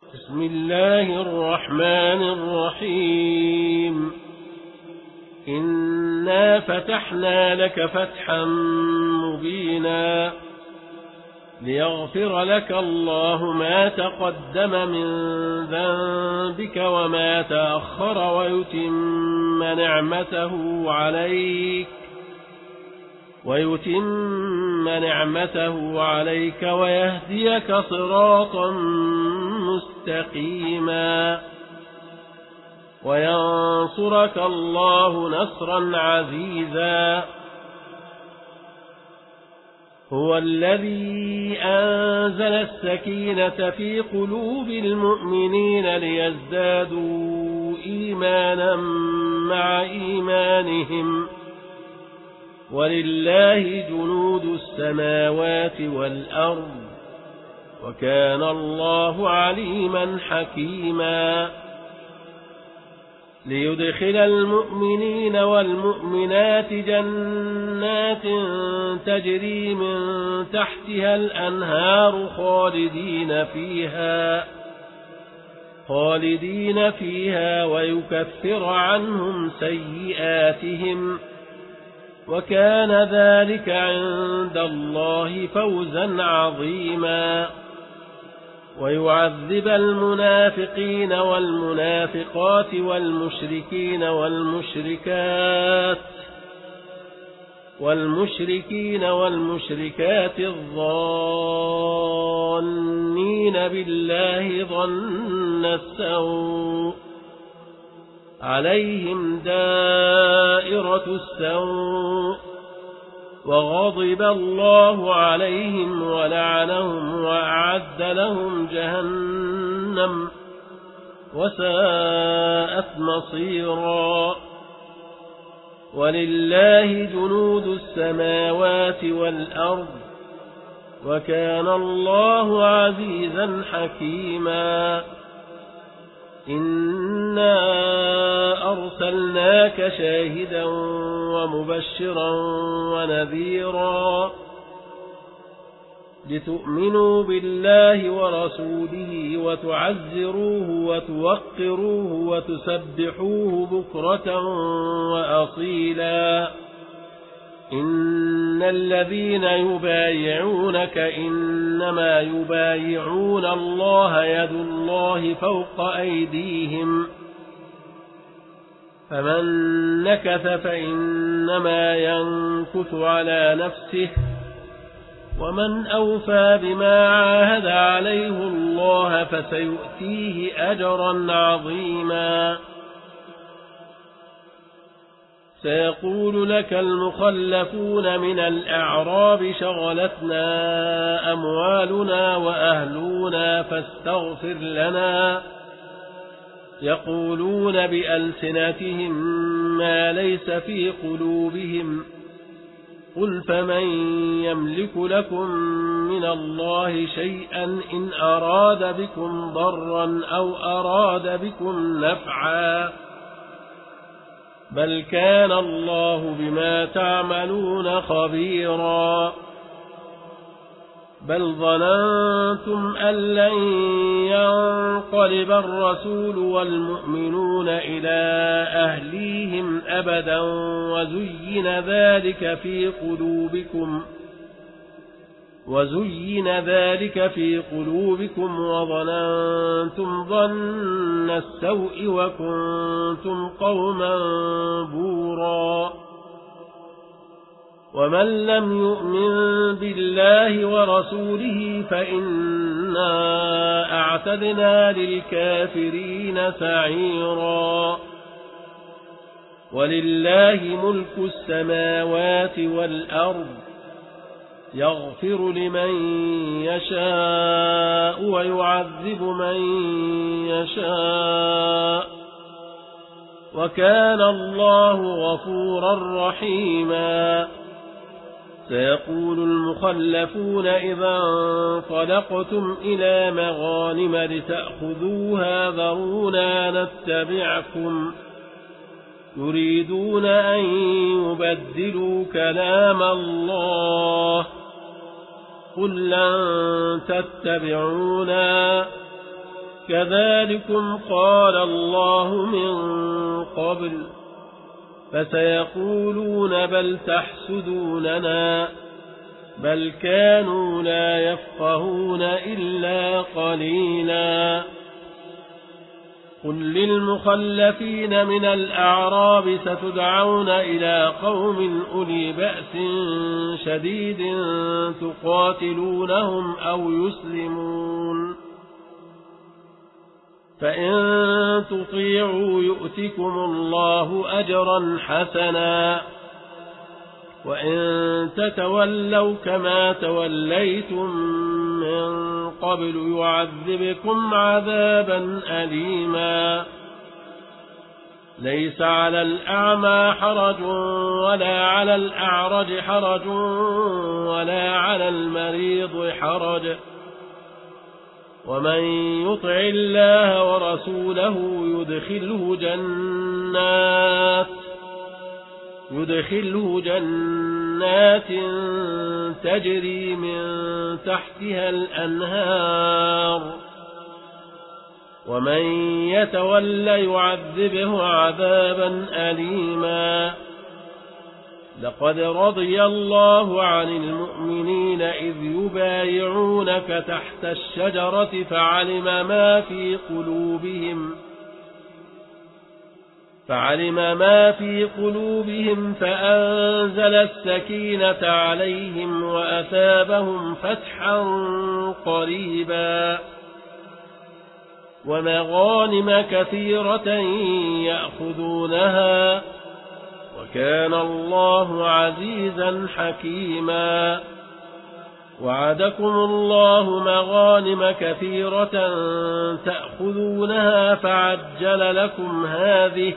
بسم الله الرحمن الرحيم. إنا فتحنا لك فتحا مبينا ليغفر لك الله ما تقدم من ذنبك وما تأخر ويتم نعمته عليك ويهديك صراطا مستقيما وينصرك الله نصرا عزيزا. هو الذي أنزل السكينة في قلوب المؤمنين ليزدادوا إيمانا مع إيمانهم ولله جنود السماوات والأرض وكان الله عليما حكيما. ليدخل المؤمنين والمؤمنات جنات تجري من تحتها الأنهار خالدين فيها ويكفر عنهم سيئاتهم وكان ذلك عند الله فوزا عظيما. ويعذب المنافقين والمنافقات والمشركين والمشركات الظانين بالله ظن السوء عليهم دائرة السوء وغضب الله عليهم ولعنهم وأعد لهم جهنم وساءت مصيرا. ولله جنود السماوات والأرض وكان الله عزيزا حكيما. إنا أرسلناك شاهدا ومبشرا ونذيرا لتؤمنوا بالله ورسوله وتعزروه وتوقروه وتسبحوه بكرة وأصيلا. إن الذين يبايعونك إنما يبايعون الله يد الله فوق أيديهم فمن نكث فإنما ينكث على نفسه ومن أوفى بما عاهد عليه الله فسيؤتيه أجرا عظيما. سيقول لك المخلفون من الأعراب شغلتنا أموالنا وأهلنا فاستغفر لنا يقولون بألسنتهم ما ليس في قلوبهم قل فمن يملك لكم من الله شيئا إن أراد بكم ضرا أو أراد بكم نفعا بل كان الله بما تعملون خبيرا. بل ظننتم أن لن ينقلب الرسول والمؤمنون إلى أهليهم أبدا وزين ذلك في قلوبكم وظننتم ظن السوء وكنتم قوما بورا. ومن لم يؤمن بالله ورسوله فإنا أعتدنا للكافرين سعيرا. ولله ملك السماوات والأرض يغفر لمن يشاء ويعذب من يشاء وكان الله غفورا رحيما. سيقول المخلفون إذا انطلقتم إلى مغانم لتأخذوها ذرونا نتبعكم يريدون أن يبدلوا كلام الله قل لن تتبعونا كذلكم قال الله من قبل فسيقولون بل تحسدوننا بل كانوا لا يفقهون إلا قليلا قل للمخلفين من الأعراب ستدعون إلى قوم أولي بأس شديد تقاتلونهم أو يسلمون فإن تطيعوا يؤتكم الله أجرا حسنا وإن تتولوا كما توليتم من قبل يعذبكم عذابا أليما ليس على الأعمى حرج ولا على الأعرج حرج ولا على المريض حرج ومن يطع الله ورسوله يدخله جنات تجري من تحتها الأنهار ومن يتولى يعذبه عذابا أليما لقد رضي الله عن المؤمنين إذ يبايعونك تحت الشجرة فعلم ما في قلوبهم فأنزل السكينة عليهم وأثابهم فتحا قريبا ومغانم كثيرة يأخذونها وكان الله عزيزا حكيما وعدكم الله مغانم كثيرة تأخذونها فعجل لكم هذه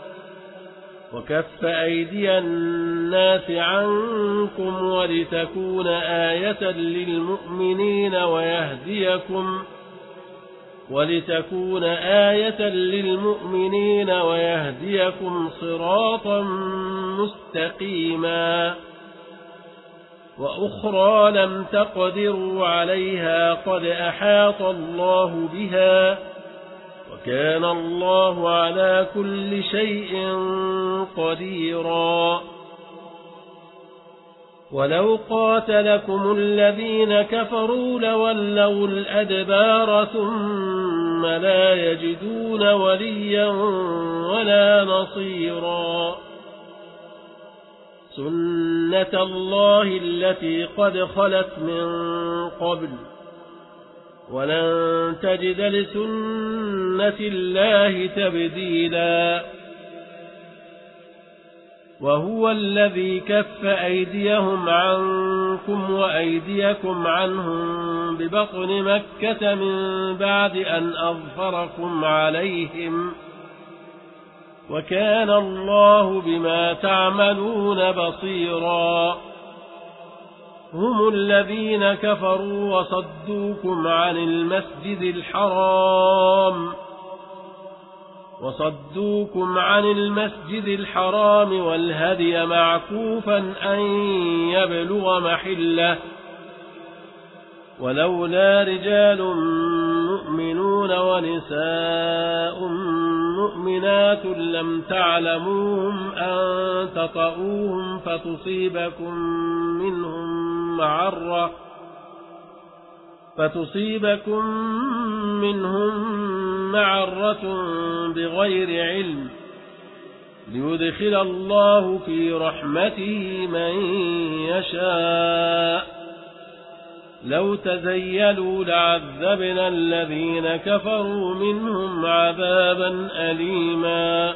وكف أيدي الناس عنكم ولتكون آية للمؤمنين ويهديكم صراطا مستقيما وأخرى لم تقدروا عليها قد أحاط الله بها وكان الله على كل شيء قديرا ولو قاتلكم الذين كفروا لولوا الأدبار ثم لا يجدون وليا ولا نصيرا سنة الله التي قد خلت من قبل ولن تجد لسنة الله تبديلا وهو الذي كف أيديهم عنكم وأيديكم عنهم ببطن مكة من بعد أن أظفركم عليهم وكان الله بما تعملون بصيرا هم الذين كفروا وصدوكم عن المسجد الحرام والهدي معكوفا أن يبلغ محله ولولا رجال مؤمنون ونساء مؤمنات لم تعلموهم أن تطؤوهم فتصيبكم منهم معرة بغير علم ليدخل الله في رحمته من يشاء لو تزيلوا لعذبنا الذين كفروا منهم عذابا أليما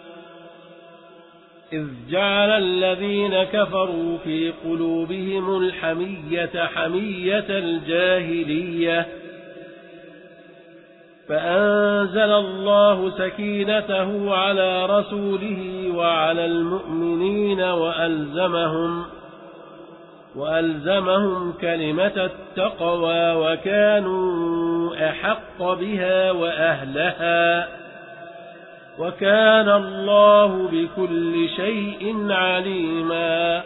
إذ جعل الذين كفروا في قلوبهم الحمية حمية الجاهلية فأنزل الله سكينته على رسوله وعلى المؤمنين وألزمهم كلمة التقوى وكانوا أحق بها وأهلها وكان الله بكل شيء عليما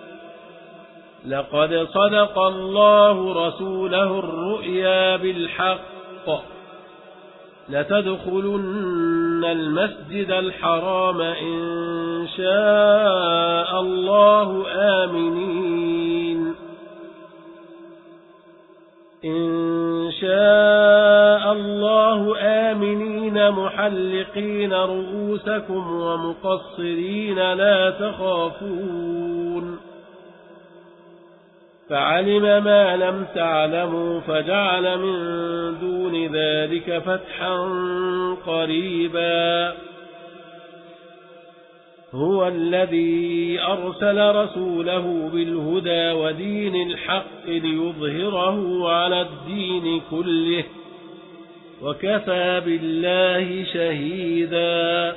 لقد صدق الله رسوله الرؤيا بالحق لتدخلن المسجد الحرام إن شاء الله آمنين محلقين رؤوسكم ومقصرين لا تخافون فعلم ما لم تعلموا فجعل من دون ذلك فتحا قريبا هو الذي أرسل رسوله بالهدى ودين الحق ليظهره على الدين كله وكفى بالله شهيدا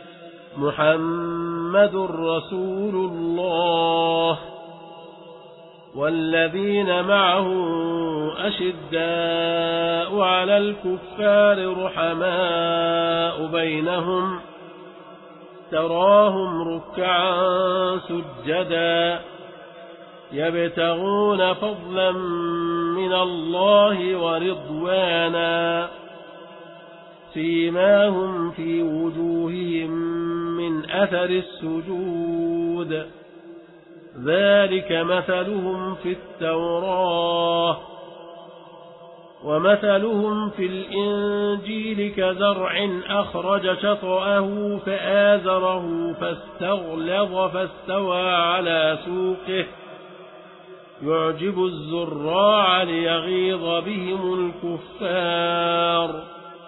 محمد رسول الله والذين معه أشداء على الكفار رحماء بينهم تراهم ركعا سجدا يبتغون فضلا من الله ورضوانا سيماهم في وجوههم من أثر السجود ذلك مثلهم في التوراة ومثلهم في الإنجيل كزرع أخرج شطأه فآزره فاستغلظ فاستوى على سوقه يعجب الزراع ليغيظ بهم الكفار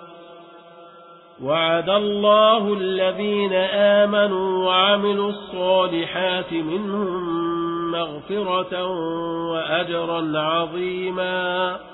وعد الله الذين آمنوا وعملوا الصالحات منهم مغفرة وأجرا عظيما